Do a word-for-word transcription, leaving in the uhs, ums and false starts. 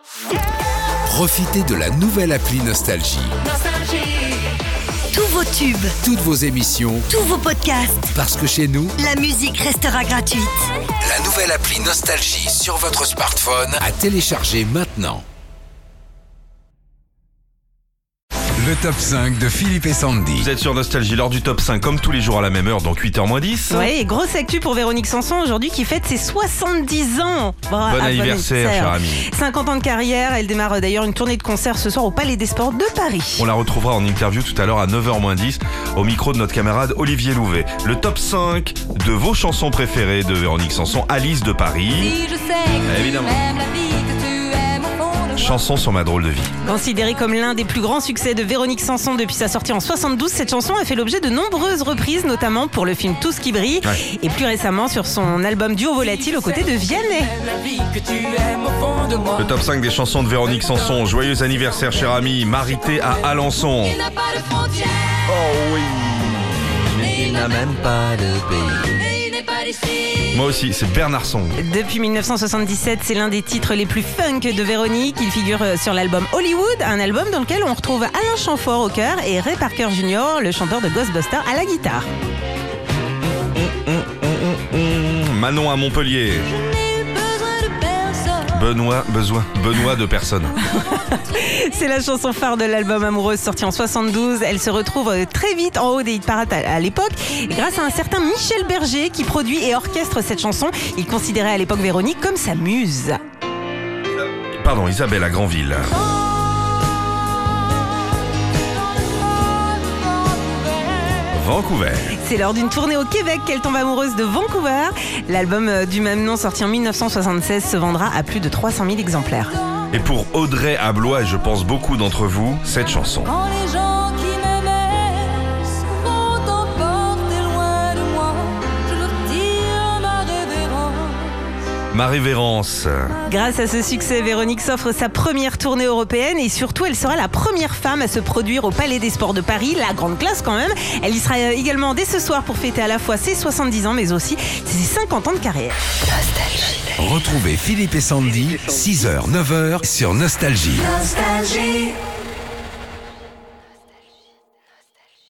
Profitez de la nouvelle appli Nostalgie. Tous vos tubes, Toutes vos émissions, tous vos podcasts, parce que chez nous, la musique restera gratuite. la nouvelle appli Nostalgie sur votre smartphone à télécharger maintenant. Le top cinq de Philippe et Sandy. Vous êtes sur Nostalgie, lors du top cinq, comme tous les jours à la même heure, donc huit heures moins dix. Ouais, et grosse actu pour Véronique Sanson aujourd'hui qui fête ses soixante-dix ans. Bra- Bon ah, anniversaire, cher ami. cinquante ans de carrière, elle démarre d'ailleurs une tournée de concerts ce soir au Palais des Sports de Paris. On la retrouvera en interview tout à l'heure à neuf heures moins dix au micro de notre camarade Olivier Louvet. Le top cinq de vos chansons préférées de Véronique Sanson, Alice de Paris. Si je sais que Évidemment. tu aimes la vie, que tu aimes au fond de moi. Chanson sur ma drôle de vie. Considérée comme l'un des plus grands succès de Véronique Sanson depuis sa sortie en soixante-douze, cette chanson a fait l'objet de nombreuses reprises, notamment pour le film Tout ce qui brille, Ouais. et plus récemment sur son album Duo Volatile aux côtés de Vianney. Le top cinq des chansons de Véronique Sanson. Joyeux anniversaire, cher ami. Marité à Alençon. Il n'a pas de frontières, Oh oui. mais il n'a même pas de pays. Et il n'est pas d'ici. Moi aussi, c'est Bernard Song. Depuis mille neuf cent soixante-dix-sept, c'est l'un des titres les plus funk de Véronique. Il figure sur l'album Hollywood, un album dans lequel on retrouve Alain Chamfort au chœur et Ray Parker junior, le chanteur de Ghostbusters, à la guitare. Manon à Montpellier. Je n'ai eu besoin de personne. Benoît, besoin, Benoît de personne. C'est la chanson phare de l'album Amoureuse sorti en soixante-douze. Elle se retrouve très vite en haut des hit parades à, à l'époque grâce à un certain Michel Berger qui produit et orchestre cette chanson. Il considérait à l'époque Véronique comme sa muse. Pardon, Isabelle à Granville. Vancouver. C'est lors d'une tournée au Québec qu'elle tombe amoureuse de Vancouver. L'album euh, du même nom sorti en mille neuf cent soixante-seize se vendra à plus de trois cent mille exemplaires. Et pour Audrey à Blois, et je pense beaucoup d'entre vous, cette chanson. Quand les gens qui m'aimaient se vont emporter loin de moi, je leur tire ma révérence. Ma révérence. Grâce à ce succès, Véronique s'offre sa première tournée européenne et surtout, elle sera la première femme à se produire au Palais des Sports de Paris, la grande classe quand même. Elle y sera également dès ce soir pour fêter à la fois ses soixante-dix ans mais aussi ses cinquante ans de carrière. Retrouvez Philippe et Sandy, six heures, neuf heures sur Nostalgie. Nostalgie.